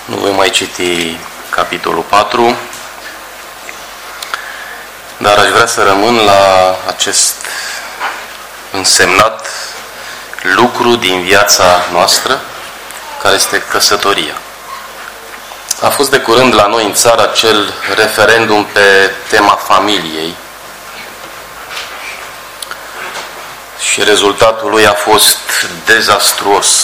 Nu voi mai citi capitolul 4, dar aș vrea să rămân la acest însemnat lucru din viața noastră, care este căsătoria. A fost de curând la noi în țară acel referendum pe tema familiei și rezultatul lui a fost dezastruos.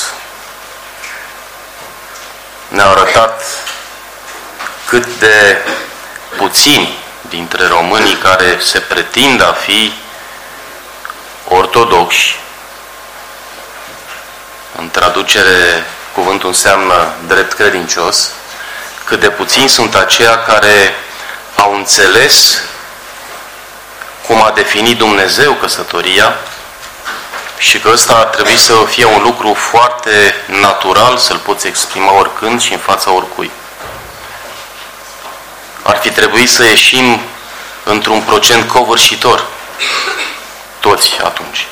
Ne-a arătat cât de puțini dintre românii care se pretind a fi ortodoxi, în traducere cuvântul înseamnă drept credincios, cât de puțini sunt aceia care au înțeles cum a definit Dumnezeu căsătoria și că ăsta ar trebui să fie un lucru foarte natural, să-l poți exprima oricând și în fața oricui. Ar fi trebuit să ieșim într-un procent covârșitor, toți atunci.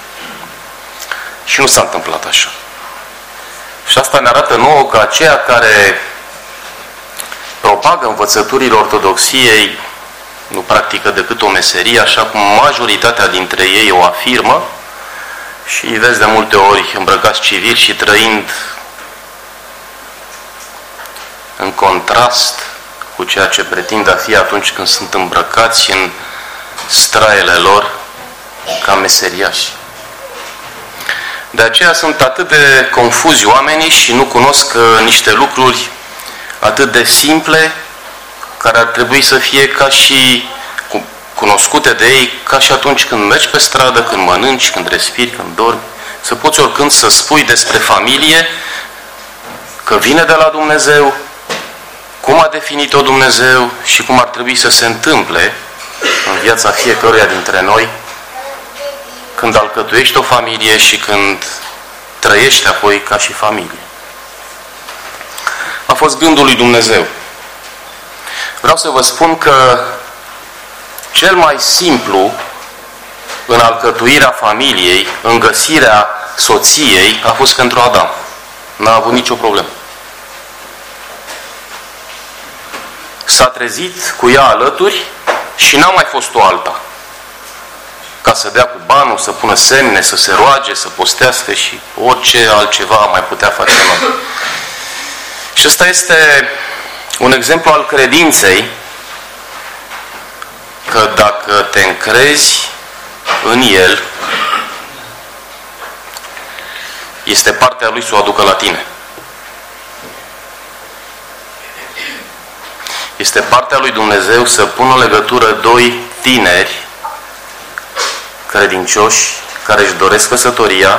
Și nu s-a întâmplat așa. Și asta ne arată nouă că aceia care propagă învățăturile ortodoxiei nu practică decât o meserie, așa cum majoritatea dintre ei o afirmă, și îi vezi de multe ori îmbrăcați civil și trăind în contrast cu ceea ce pretind a fi atunci când sunt îmbrăcați în straiele lor ca meseriași. De aceea sunt atât de confuzi oamenii și nu cunosc niște lucruri atât de simple, care ar trebui să fie ca și cunoscute de ei, ca și atunci când mergi pe stradă, când mănânci, când respiri, când dormi. Să poți oricând să spui despre familie că vine de la Dumnezeu, cum a definit-o Dumnezeu și cum ar trebui să se întâmple în viața fiecăruia dintre noi când alcătuiești o familie și când trăiești apoi ca și familie. A fost gândul lui Dumnezeu. Vreau să vă spun că cel mai simplu în alcătuirea familiei, în găsirea soției, a fost pentru Adam. N-a avut nicio problemă. S-a trezit cu ea alături și n-a mai fost o alta. Ca să dea cu banul, să pună semne, să se roage, să postească și orice altceva mai putea face noi. Și ăsta este un exemplu al credinței, că dacă te încrezi în El, este partea Lui să o aducă la tine. Este partea lui Dumnezeu să pună în legătură doi tineri credincioși care își doresc căsătoria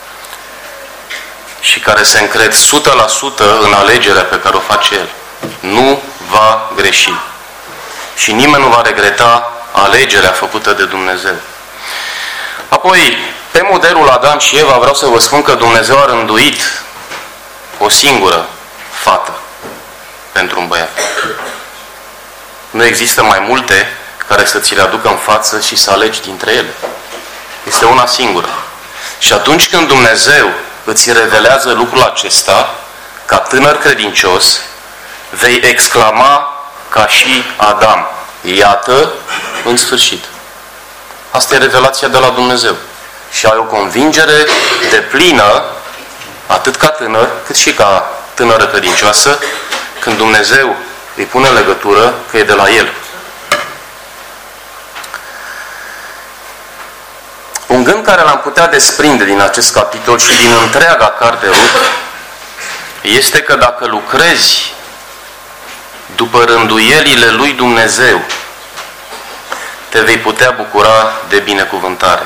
și care se încred 100% în alegerea pe care o face El. Nu va greși. Și nimeni nu va regreta alegerea făcută de Dumnezeu. Apoi, pe modelul Adam și Eva, vreau să vă spun că Dumnezeu a rânduit o singură fată pentru un băiat. Nu există mai multe care să ți le aducă în față și să alegi dintre ele. Este una singură. Și atunci când Dumnezeu îți revelează lucrul acesta, ca tânăr credincios, vei exclama ca și Adam: iată, în sfârșit. Asta e revelația de la Dumnezeu. Și ai o convingere deplină, atât ca tânăr, cât și ca tânără credincioasă, când Dumnezeu îi pune în legătură că e de la El. Un gând care l-am putea desprinde din acest capitol și din întreaga carte Rut este că dacă lucrezi după rânduielile lui Dumnezeu, te vei putea bucura de binecuvântare.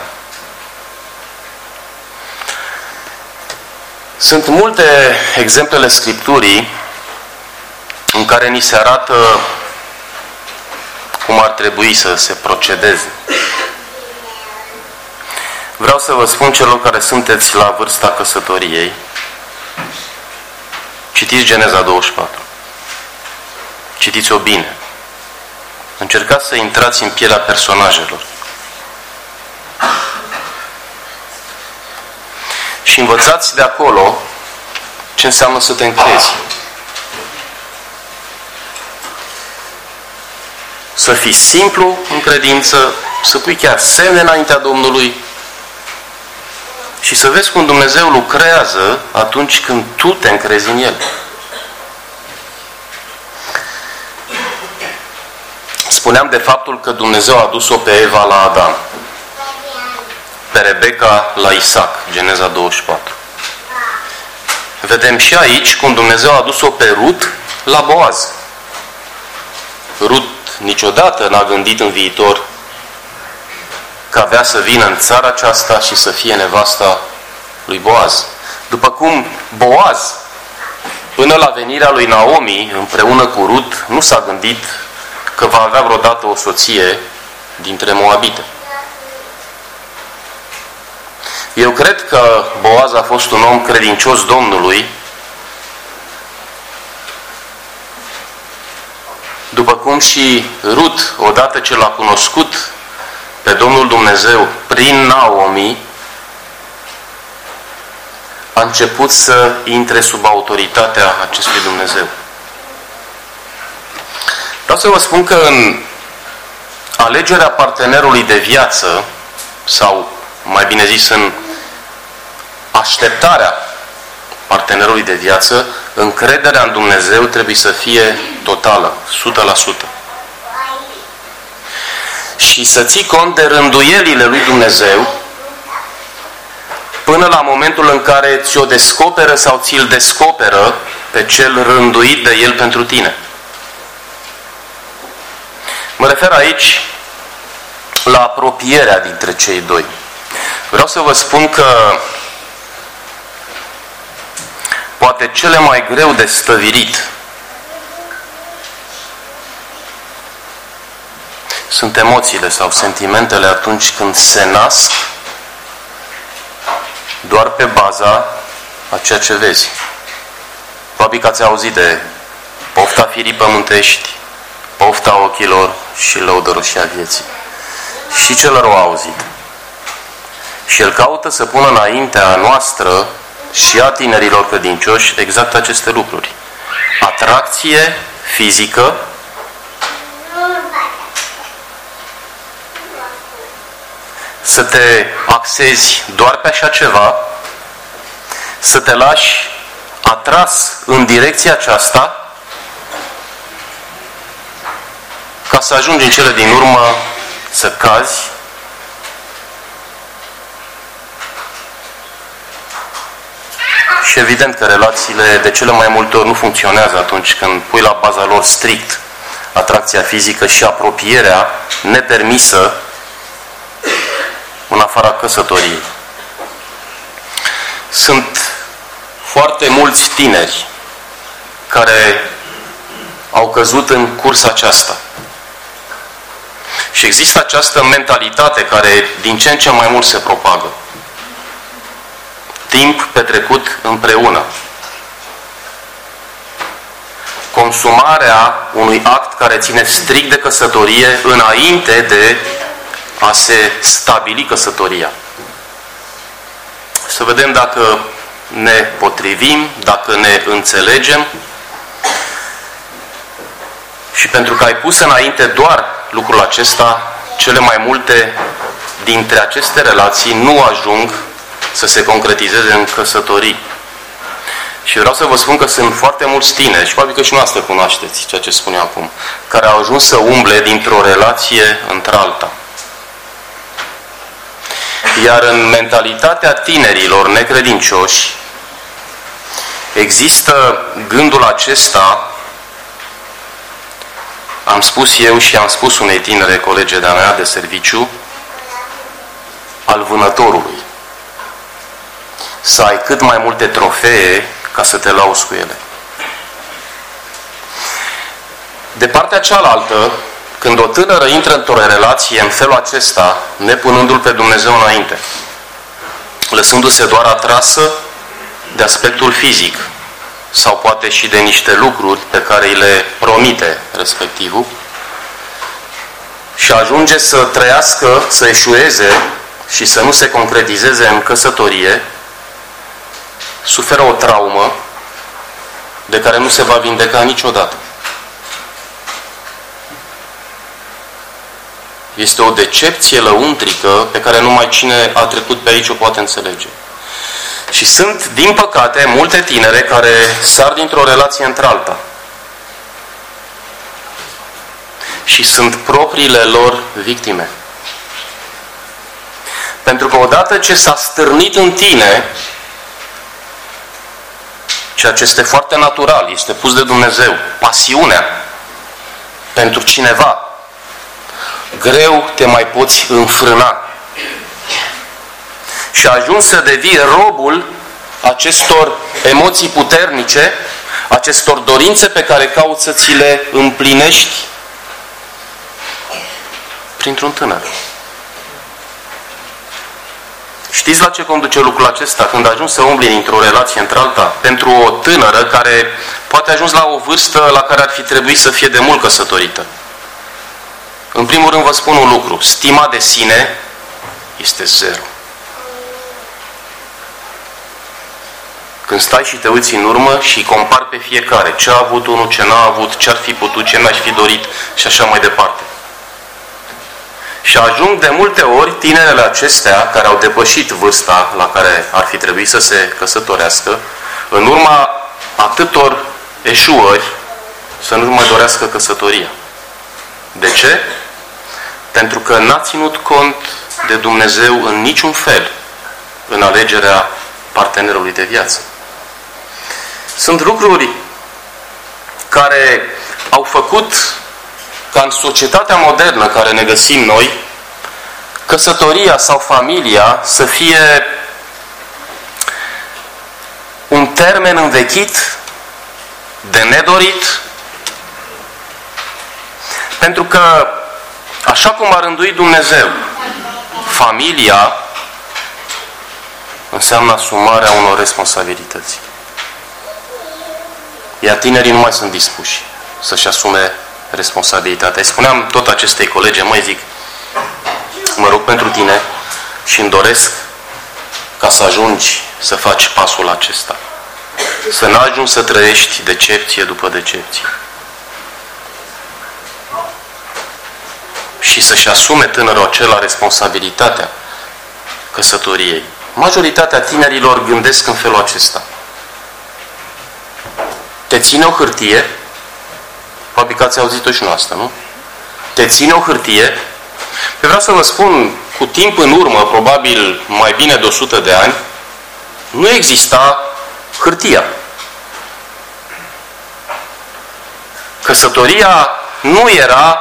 Sunt multe exemplele Scripturii în care ni se arată cum ar trebui să se procedeze. Vreau să vă spun celor care sunteți la vârsta căsătoriei, citiți Geneza 24. Citiți-o bine. Încercați să intrați în pielea personajelor. Și învățați de acolo ce înseamnă să te încrezi. să fii simplu în credință, să pui chiar semne înaintea Domnului și să vezi cum Dumnezeu lucrează atunci când tu te încrezi în El. Spuneam de faptul că Dumnezeu a adus-o pe Eva la Adam, pe Rebecca la Isaac, Geneza 24. Vedem și aici cum Dumnezeu a adus-o pe Rut la Boaz. Rut niciodată n-a gândit în viitor că avea să vină în țara aceasta și să fie nevasta lui Boaz. După cum Boaz, până la venirea lui Naomi, împreună cu Rut, nu s-a gândit că va avea vreodată o soție dintre moabite. Eu cred că Boaz a fost un om credincios Domnului, după cum și Rut, odată ce l-a cunoscut pe Domnul Dumnezeu prin Naomi, a început să intre sub autoritatea acestui Dumnezeu. Vreau să vă spun că în alegerea partenerului de viață, sau mai bine zis în așteptarea partenerului de viață, încrederea în Dumnezeu trebuie să fie totală, 100%. Și să ții cont de rânduielile lui Dumnezeu până la momentul în care ți-o descoperă sau ți-l descoperă pe cel rânduit de El pentru tine. Mă refer aici la apropierea dintre cei doi. Vreau să vă spun că poate cele mai greu de stăvilit sunt emoțiile sau sentimentele atunci când se nasc doar pe baza a ceea ce vezi. Probabil că ați auzit de pofta firii pământești, pofta ochilor și lăudăroșia vieții. Și celor au auzit. Și El caută să pună înaintea noastră și a tinerilor credincioși exact aceste lucruri. Atracție fizică, să te axezi doar pe așa ceva, să te lași atras în direcția aceasta, ca să ajungi în cele din urmă să cazi și evident că relațiile de cele mai multe ori nu funcționează atunci când pui la baza lor strict atracția fizică și apropierea nepermisă în afara căsătoriei. Sunt foarte mulți tineri care au căzut în cursa aceasta. Și există această mentalitate care din ce în ce mai mult se propagă. Timp petrecut împreună. Consumarea unui act care ține strict de căsătorie înainte de a se stabili căsătoria. Să vedem dacă ne potrivim, dacă ne înțelegem. Și pentru că ai pus înainte doar lucrul acesta, cele mai multe dintre aceste relații nu ajung să se concretizeze în căsătorii. Și vreau să vă spun că sunt foarte mulți tineri, și probabil că și noastră cunoașteți ceea ce spun eu acum, care au ajuns să umble dintr-o relație într-alta. Iar în mentalitatea tinerilor necredincioși există gândul acesta, am spus eu și am spus unei tinere colege de-a mea de serviciu, al vânătorului. Să ai cât mai multe trofee ca să te lauzi cu ele. De partea cealaltă, când o tânără intră într-o relație în felul acesta, nepunându-L pe Dumnezeu înainte, lăsându-se doar atrasă de aspectul fizic, sau poate și de niște lucruri pe care îi le promite respectivul, și ajunge să trăiască, să eșueze și să nu se concretizeze în căsătorie, suferă o traumă de care nu se va vindeca niciodată. Este o decepție lăuntrică pe care numai cine a trecut pe aici o poate înțelege. Și sunt, din păcate, multe tinere care sar dintr-o relație într-alta. Și sunt propriile lor victime. Pentru că odată ce s-a stârnit în tine, ceea ce este foarte natural, este pus de Dumnezeu, pasiunea pentru cineva, greu te mai poți înfrâna. Și ajungi să devii robul acestor emoții puternice, acestor dorințe pe care cauți să ți le împlinești printr-un tânăr. Știți la ce conduce lucrul acesta? Când ajungi să umbli într-o relație într-alta, pentru o tânără care poate ajuns la o vârstă la care ar fi trebuit să fie de mult căsătorită. În primul rând vă spun un lucru. Stima de sine este zero. Când stai și te uiți în urmă și compari pe fiecare, ce a avut unul, ce n-a avut, ce ar fi putut, ce n-aș fi dorit și așa mai departe. Și ajung de multe ori tinerele acestea, care au depășit vârsta la care ar fi trebuit să se căsătorească, în urma atâtor eșuări, să nu mai dorească căsătoria. De ce? Pentru că n-a ținut cont de Dumnezeu în niciun fel în alegerea partenerului de viață. Sunt lucruri care au făcut ca în societatea modernă care ne găsim noi, căsătoria sau familia să fie un termen învechit, de nedorit, pentru că, așa cum a rânduit Dumnezeu, familia înseamnă asumarea unor responsabilități. Iar tinerii nu mai sunt dispuși să-și asume responsabilitatea. Îi spuneam tot acestei colege, măi, zic, mă rog pentru tine și îmi doresc ca să ajungi să faci pasul acesta. Să n-ajungi să trăiești decepție după decepție. Și să-și asume tânărul acela responsabilitatea căsătoriei. Majoritatea tinerilor gândesc în felul acesta. Te ține o hârtie, probabil că ați auzit-o și noastră, nu? Te ține o hârtie. Vreau să vă spun, cu timp în urmă, probabil mai bine de 100 de ani, nu exista hârtia. Căsătoria nu era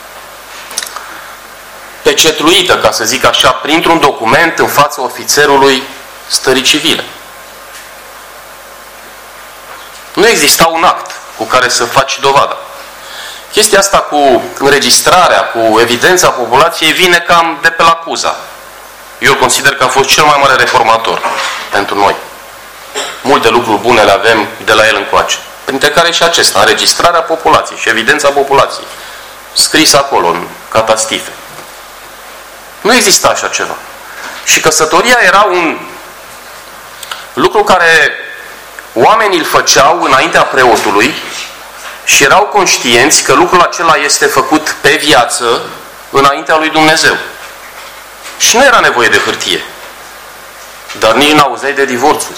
pecetluită, ca să zic așa, printr-un document în fața ofițerului stării civile. Nu exista un act cu care să faci dovada. Chestia asta cu înregistrarea, cu evidența populației vine cam de pe la Cuza. Eu consider că a fost cel mai mare reformator pentru noi. Multe lucruri bune le avem de la el încoace. Printre care și acesta, înregistrarea populației și evidența populației. Scris acolo, în catastife. Nu exista așa ceva. Și căsătoria era un lucru care oamenii îl făceau înaintea preotului și erau conștienți că lucrul acela este făcut pe viață înaintea lui Dumnezeu. Și nu era nevoie de hârtie. Dar nici n-auzeai de divorțuri.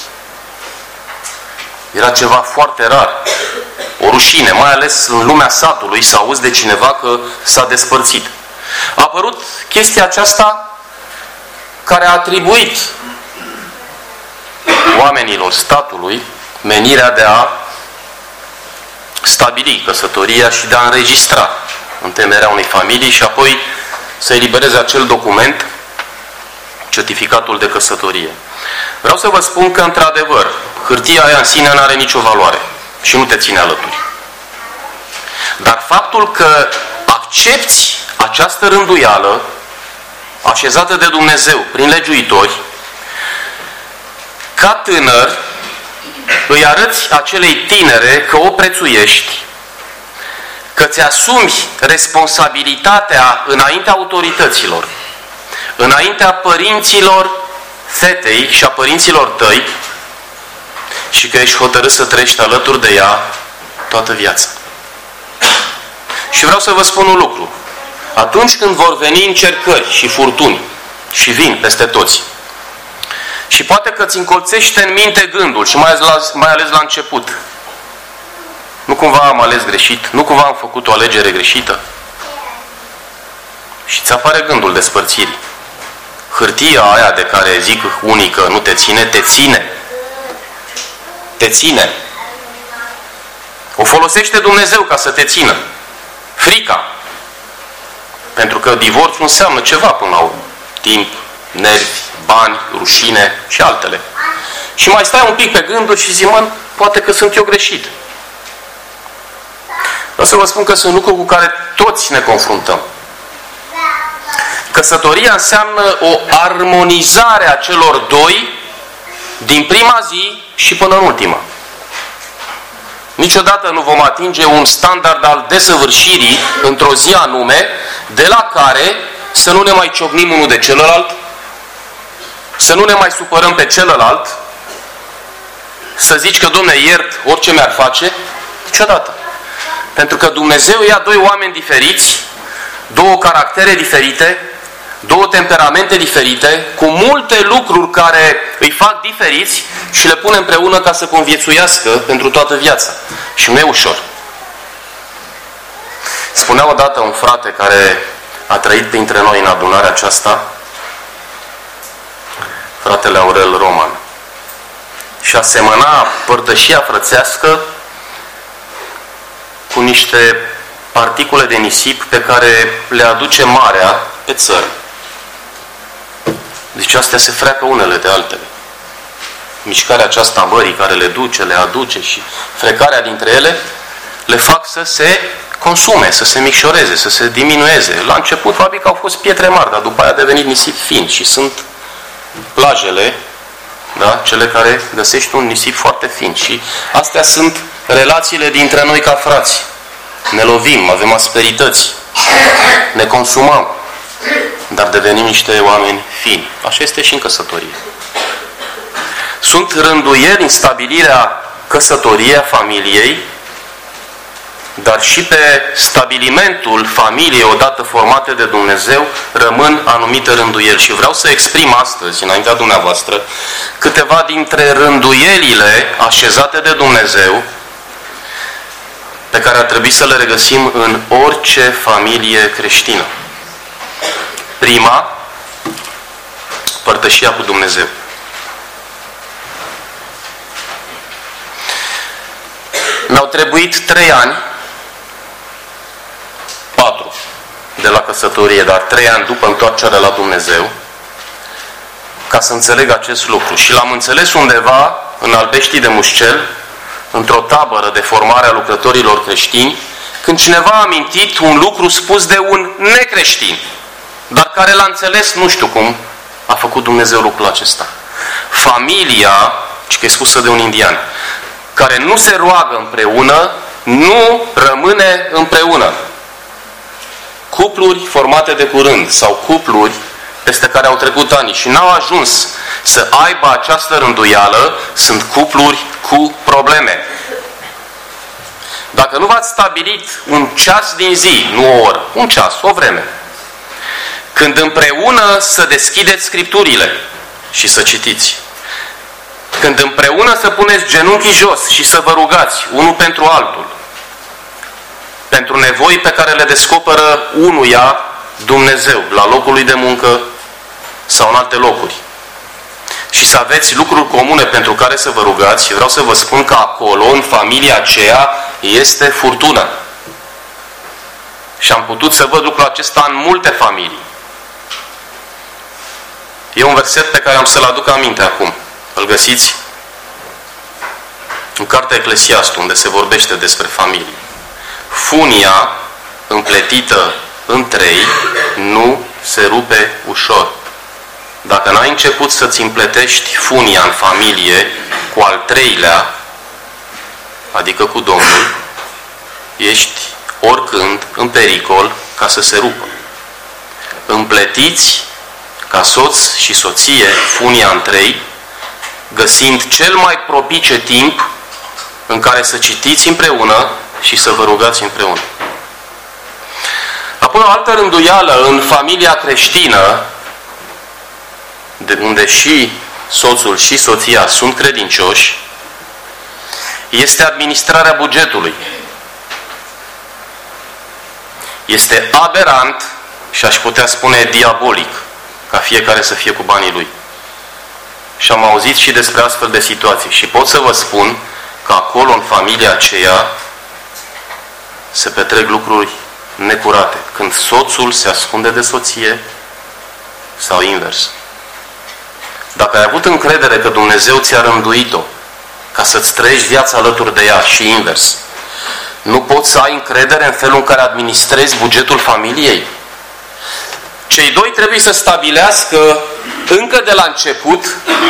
Era ceva foarte rar. O rușine, mai ales în lumea satului, să auzi de cineva că s-a despărțit. A apărut chestia aceasta care a atribuit oamenilor statului menirea de a stabili căsătoria și de a înregistra întemeierea unei familii și apoi să elibereze acel document, certificatul de căsătorie. Vreau să vă spun că, într-adevăr, hârtia aia în sine nu are nicio valoare și nu te ține alături. Dar faptul că accepți această rânduială așezată de Dumnezeu prin legiuitori, ca tânăr, îi arăți acelei tinere că o prețuiești, că ți asumi responsabilitatea înaintea autorităților, înaintea părinților fetei și a părinților tăi și că ești hotărât să trăiești alături de ea toată viața. Și vreau să vă spun un lucru. Atunci când vor veni încercări și furtuni, și vin peste toți, și poate că ți încolțește în minte gândul, și mai ales la început, nu cumva am ales greșit, nu cumva am făcut o alegere greșită, și ți apare gândul despărțirii. Hârtia aia de care zic unii că nu te ține, te ține. Te ține. O folosește Dumnezeu ca să te țină. Frica. Pentru că divorțul înseamnă ceva până la urmă. Timp, nervi, bani, rușine și altele. Și mai stai un pic pe gânduri și zici, mă, poate că sunt eu greșit. Vreau să vă spun că sunt lucruri cu care toți ne confruntăm. Căsătoria înseamnă o armonizare a celor doi din prima zi și până în ultima. Niciodată nu vom atinge un standard al desăvârșirii într-o zi anume, de la care să nu ne mai ciocnim unul de celălalt, să nu ne mai supărăm pe celălalt, să zici că, Doamne, iert orice mi-ar face, niciodată. Pentru că Dumnezeu ia doi oameni diferiți, două caractere diferite, două temperamente diferite, cu multe lucruri care îi fac diferiți și le pune împreună ca să conviețuiască pentru toată viața. Și nu e ușor. Spunea odată un frate care a trăit printre noi în adunarea aceasta, fratele Aurel Roman, și asemăna părtășia frățească cu niște particule de nisip pe care le aduce marea pe țări. Deci astea se freacă unele de altele. Mișcarea aceasta a mării care le duce, le aduce și frecarea dintre ele le fac să se consume, să se micșoreze, să se diminueze. La început probabil că au fost pietre mari, dar după aia a devenit nisip fin și sunt plajele, da? Cele care găsești un nisip foarte fin. Și astea sunt relațiile dintre noi ca frați. Ne lovim, avem asperități, ne consumăm, dar devenim niște oameni fini. Așa este și în căsătorie. Sunt rânduieli în stabilirea căsătoriei, a familiei, dar și pe stabilimentul familiei odată formate de Dumnezeu rămân anumite rânduieli. Și vreau să exprim astăzi, înaintea dumneavoastră, câteva dintre rânduielile așezate de Dumnezeu pe care ar trebui să le regăsim în orice familie creștină. Prima, părtășia cu Dumnezeu. Mi-au trebuit 3 ani, 4 de la căsătorie, dar 3 ani după întoarcerea la Dumnezeu, ca să înțeleg acest lucru. Și l-am înțeles undeva în Albeștii de Mușcel, într-o tabără de formare a lucrătorilor creștini, când cineva a amintit un lucru spus de un necreștin, dar care l-a înțeles, nu știu cum a făcut Dumnezeu lucrul acesta. Familia, ci că e spusă de un indian, care nu se roagă împreună, nu rămâne împreună. Cupluri formate de curând sau cupluri peste care au trecut ani și n-au ajuns să aibă această rânduială, sunt cupluri cu probleme. Dacă nu v-ați stabilit un ceas din zi, nu o oră, un ceas, o vreme, când împreună să deschideți Scripturile și să citiți, când împreună să puneți genunchii jos și să vă rugați unul pentru altul, pentru nevoi pe care le descoperă unuia Dumnezeu, la locul lui de muncă sau în alte locuri, și să aveți lucruri comune pentru care să vă rugați, și vreau să vă spun că acolo, în familia aceea, este furtună. Și am putut să văd lucrul acesta în multe familii. E un verset pe care am să-l aduc aminte acum. Îl găsiți în cartea Eclesiastul, unde se vorbește despre familie. Funia împletită în 3 nu se rupe ușor. Dacă n-ai început să-ți împletești funia în familie cu al 3-lea, adică cu Domnul, ești oricând în pericol ca să se rupă. Împletiți ca soț și soție funia în 3, găsind cel mai propice timp în care să citiți împreună și să vă rugați împreună. Apoi o altă rânduială în familia creștină, de unde și soțul și soția sunt credincioși, este administrarea bugetului. Este aberant și aș putea spune diabolic ca fiecare să fie cu banii lui. Și am auzit și despre astfel de situații și pot să vă spun că acolo, în familia aceea, se petrec lucruri necurate. Când soțul se ascunde de soție sau invers. Dacă ai avut încredere că Dumnezeu ți-a rânduit-o ca să-ți trăiești viața alături de ea și invers, nu poți să ai încredere în felul în care administrezi bugetul familiei? Cei doi trebuie să stabilească încă de la început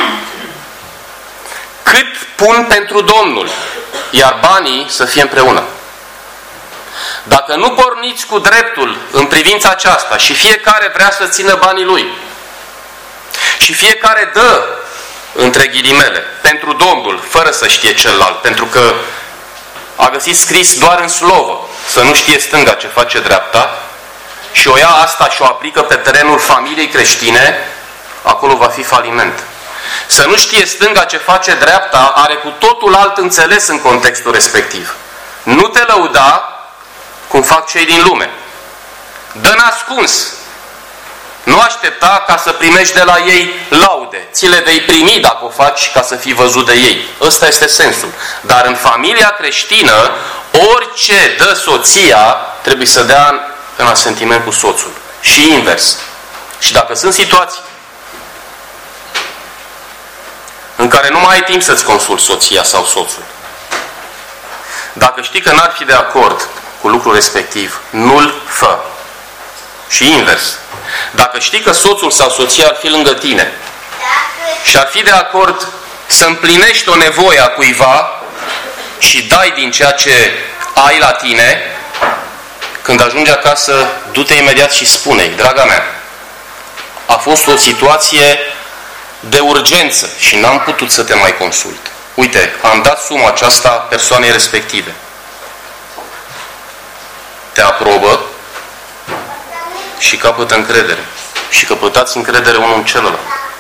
cât pun pentru Domnul, iar banii să fie împreună. Dacă nu porniți cu dreptul în privința aceasta și fiecare vrea să țină banii lui și fiecare dă, între ghilimele, pentru Domnul, fără să știe celălalt, pentru că a găsit scris doar în slovă, să nu știe stânga ce face dreapta, și o ia asta și o aplică pe terenul familiei creștine, acolo va fi faliment. Să nu știe stânga ce face dreapta are cu totul alt înțeles în contextul respectiv. Nu te lăuda cum fac cei din lume. Dă n-ascuns. Nu aștepta ca să primești de la ei laude. Ți le vei primi dacă o faci ca să fii văzut de ei. Ăsta este sensul. Dar în familia creștină, orice dă soția trebuie să dea în asentiment cu soțul. Și invers. Și dacă sunt situații în care nu mai ai timp să-ți consulți soția sau soțul, dacă știi că n-ar fi de acord cu lucrul respectiv, nu-l fă. Și invers. Dacă știi că soțul sau soția ar fi lângă tine și ar fi de acord să împlinești o nevoie a cuiva și dai din ceea ce ai la tine, când ajungi acasă, du-te imediat și spune-i: draga mea, a fost o situație de urgență și n-am putut să te mai consult. Uite, am dat suma aceasta persoanei respective. Te aprobă și capătă încredere. Și căpătați încredere unul în celălalt.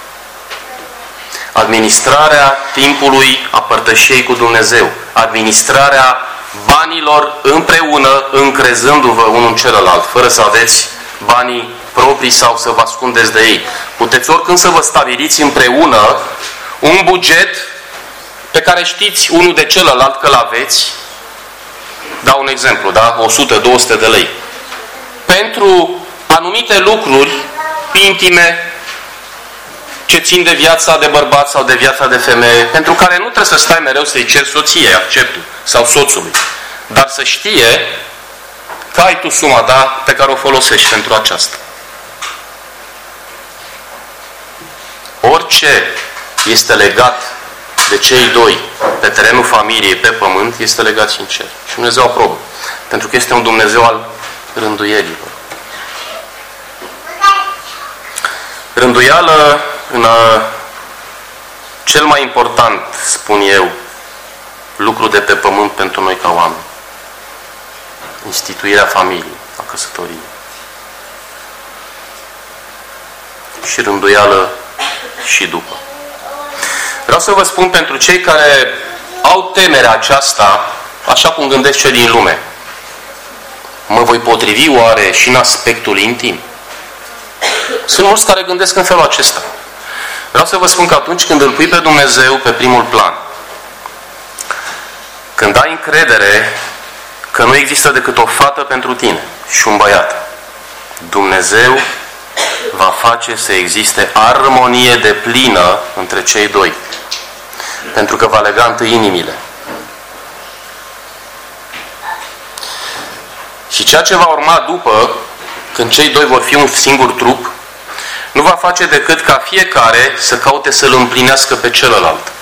Administrarea timpului a părtășiei cu Dumnezeu. Administrarea banilor împreună, încrezându-vă unul în celălalt, fără să aveți banii proprii sau să vă ascundeți de ei. Puteți oricând să vă stabiliți împreună un buget pe care știți unul de celălalt că l-aveți. Dau un exemplu, da? 100-200 de lei. Pentru anumite lucruri intime ce țin de viața de bărbat sau de viața de femeie, pentru care nu trebuie să stai mereu să-i ceri soției acceptul sau soțului, dar să știe că ai tu suma ta pe care o folosești pentru aceasta. Orice este legat de cei doi pe terenul familiei, pe pământ, este legat și în cer. Și Dumnezeu aprobă. Pentru că este un Dumnezeu al rânduielilor. Rânduială în cel mai important, spun eu, lucru de pe pământ pentru noi ca oameni. Instituirea familiei, a căsătoriei. Și rânduială și după. Vreau să vă spun pentru cei care au temerea aceasta, așa cum gândesc cei din lume. Mă voi potrivi oare și în aspectul intim? Sunt mulți care gândesc în felul acesta. Vreau să vă spun că atunci când îl pui pe Dumnezeu pe primul plan, când ai încredere că nu există decât o fată pentru tine și un băiat, Dumnezeu va face să existe armonie deplină între cei doi. Pentru că va lega întâi inimile. Și ceea ce va urma după, când cei doi vor fi un singur trup, nu va face decât ca fiecare să caute să-l împlinească pe celălalt.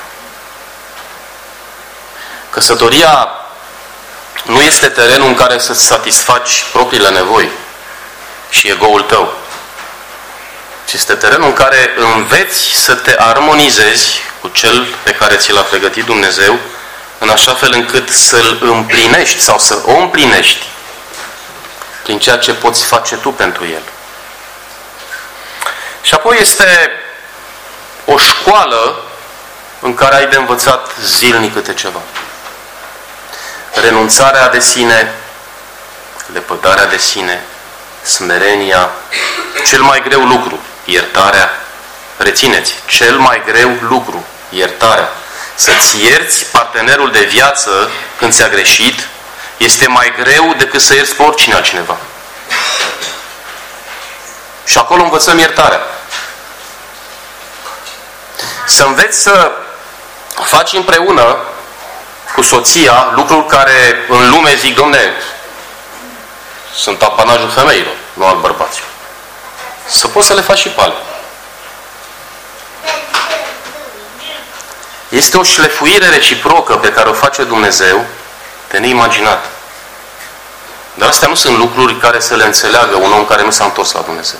Căsătoria nu este terenul în care să-ți satisfaci propriile nevoi și ego-ul tău, ci este terenul în care înveți să te armonizezi cu cel pe care ți l-a pregătit Dumnezeu, în așa fel încât să-l împlinești sau să o împlinești prin ceea ce poți face tu pentru el. Și apoi este o școală în care ai de învățat zilnic câte ceva. Renunțarea de sine, lepădarea de sine, smerenia, cel mai greu lucru, iertarea. Rețineți, cel mai greu lucru, iertarea. Să-ți ierți partenerul de viață când ți-a greșit este mai greu decât să ierți pe oricine altcineva. Și acolo învățăm iertarea. Să înveți să faci împreună cu soția lucruri care în lume zic, domne, sunt apanajul femeilor, nu al bărbaților. Să poți să le faci și pe ale. Este o șlefuire reciprocă pe care o face Dumnezeu de neimaginat. Dar astea nu sunt lucruri care să le înțeleagă un om care nu s-a întors la Dumnezeu.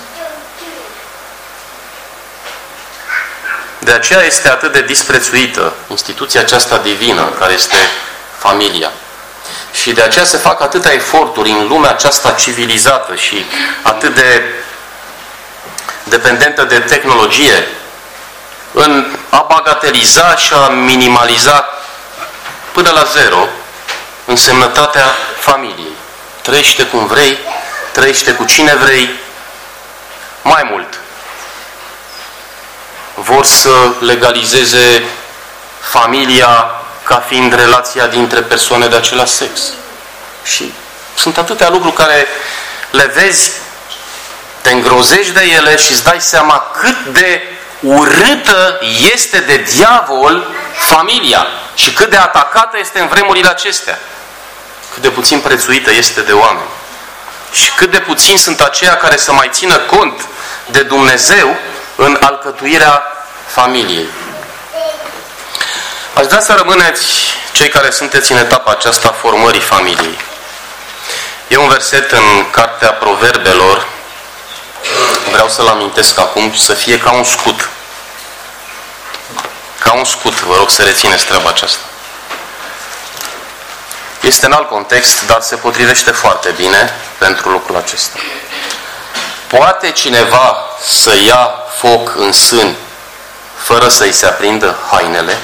De aceea este atât de disprețuită instituția aceasta divină, care este familia. Și de aceea se fac atâtea eforturi în lumea aceasta civilizată și atât de dependentă de tehnologie, în a bagateliza și a minimaliza până la zero însemnătatea familiei. Trăiește cum vrei, trăiește cu cine vrei, mai mult. Vor să legalizeze familia ca fiind relația dintre persoane de același sex. Și sunt atâtea lucruri care le vezi, te îngrozești de ele și îți dai seama cât de urâtă este de diavol familia și cât de atacată este în vremurile acestea. Cât de puțin prețuită este de oameni. Și cât de puțin sunt aceia care să mai țină cont de Dumnezeu în alcătuirea familiei. Aș vrea să rămâneți cei care sunteți în etapa aceasta a formării familiei. E un verset în Cartea Proverbelor, vreau să-l amintesc acum, să fie ca un scut. Ca un scut, vă rog să rețineți treaba aceasta. Este în alt context, dar se potrivește foarte bine pentru lucrul acesta. Poate cineva să ia foc în sân fără să-i se aprindă hainele?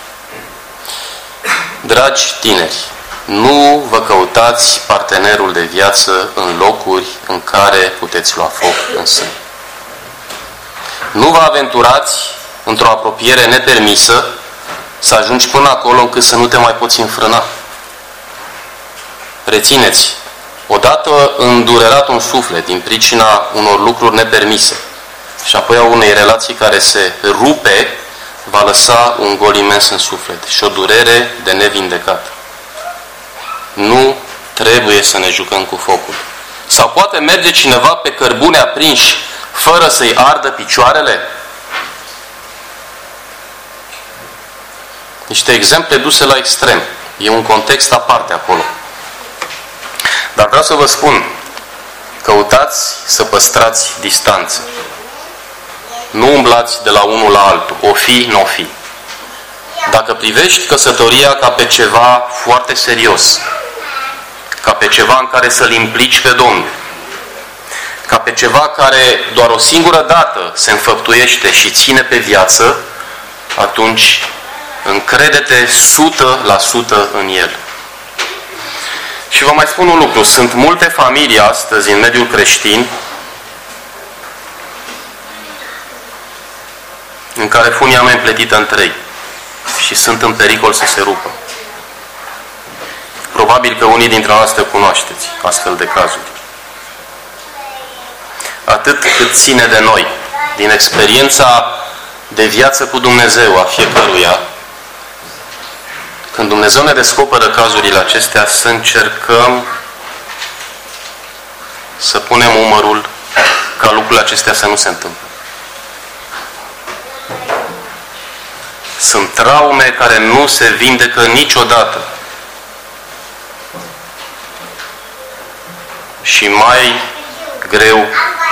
Dragi tineri, nu vă căutați partenerul de viață în locuri în care puteți lua foc în sân. Nu vă aventurați într-o apropiere nepermisă să ajungi până acolo încât să nu te mai poți înfrâna. Rețineți, odată îndurerat un suflet din pricina unor lucruri nepermise și apoi a unei relații care se rupe, va lăsa un gol imens în suflet și o durere de nevindecat. Nu trebuie să ne jucăm cu focul. Sau poate merge cineva pe cărbune aprinși fără să-i ardă picioarele? Niște exemple duse la extrem. E un context aparte acolo. Dar vreau să vă spun, căutați să păstrați distanță. Nu umblați de la unul la altul. O fi, n-o fi. Dacă privești căsătoria ca pe ceva foarte serios, ca pe ceva în care să-L implici pe Domnul, ca pe ceva care doar o singură dată se înfăptuiește și ține pe viață, atunci încrede-te 100% în El. Și vă mai spun un lucru. Sunt multe familii astăzi în mediul creștin în care funia mea împletită în trei și sunt în pericol să se rupă. Probabil că unii dintre noastre cunoașteți astfel de cazuri. Atât cât ține de noi, din experiența de viață cu Dumnezeu a fiecăruia, când Dumnezeu ne descoperă cazurile acestea, să încercăm să punem umărul ca lucrurile acestea să nu se întâmple. Sunt traume care nu se vindecă niciodată. Și mai greu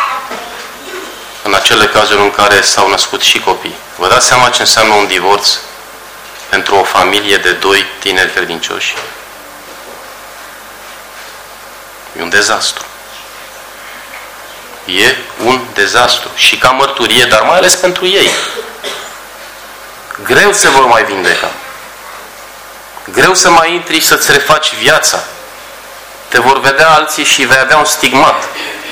în acele cazuri în care s-au născut și copii. Vă dați seama ce înseamnă un divorț pentru o familie de doi tineri credincioși? E un dezastru. E un dezastru. Și ca mărturie, dar mai ales pentru ei. Greu se vor mai vindeca. Greu să mai intri să-ți refaci viața. Te vor vedea alții și vei avea un stigmat.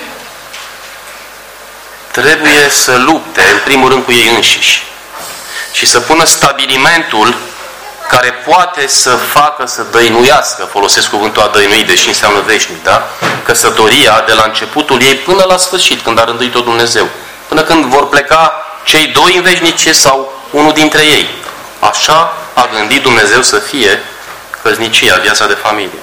Trebuie să lupte, în primul rând, cu ei înșiși. Și să pună stabilimentul care poate să facă să dăinuiască, folosesc cuvântul a dăinui, deși înseamnă veșnic, da? Căsătoria de la începutul ei până la sfârșit, când a rânduit-o Dumnezeu. Până când vor pleca cei doi în veșnicie sau unul dintre ei. Așa a gândit Dumnezeu să fie căsnicia, viața de familie.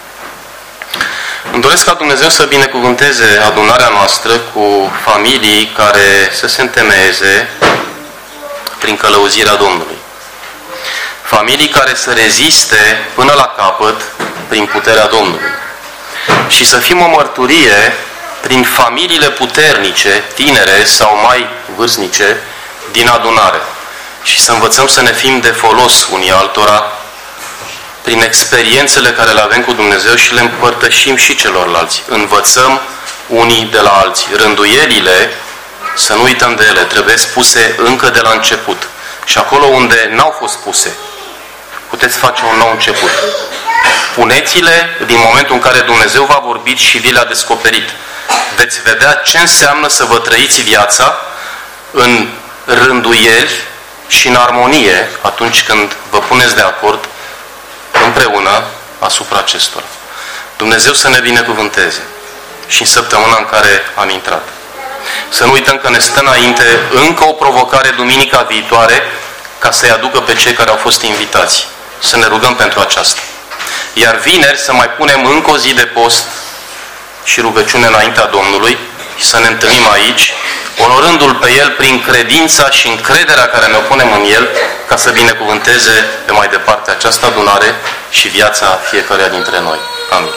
Îmi doresc ca Dumnezeu să binecuvânteze adunarea noastră cu familii care să se întemeieze prin călăuzirea Domnului. Familii care să reziste până la capăt prin puterea Domnului. Și să fim o mărturie prin familiile puternice, tinere sau mai vârstnice, din adunare. Și să învățăm să ne fim de folos unii altora prin experiențele care le avem cu Dumnezeu și le împărtășim și celorlalți. Învățăm unii de la alții. Rânduielile, să nu uităm de ele, trebuie spuse încă de la început. Și acolo unde n-au fost puse, puteți face un nou început. Puneți-le din momentul în care Dumnezeu v-a vorbit și vi le-a descoperit. Veți vedea ce înseamnă să vă trăiți viața în rânduieli și în armonie atunci când vă puneți de acord împreună asupra acestora. Dumnezeu să ne binecuvânteze și în săptămâna în care am intrat. Să nu uităm că ne stă înainte încă o provocare duminica viitoare ca să-i aducă pe cei care au fost invitați. Să ne rugăm pentru aceasta. Iar vineri să mai punem încă o zi de post și rugăciune înaintea Domnului și să ne întâlnim aici, onorându-L pe El prin credința și încrederea care ne-o punem în El, ca să binecuvânteze pe mai departe această adunare și viața fiecăruia dintre noi. Amin.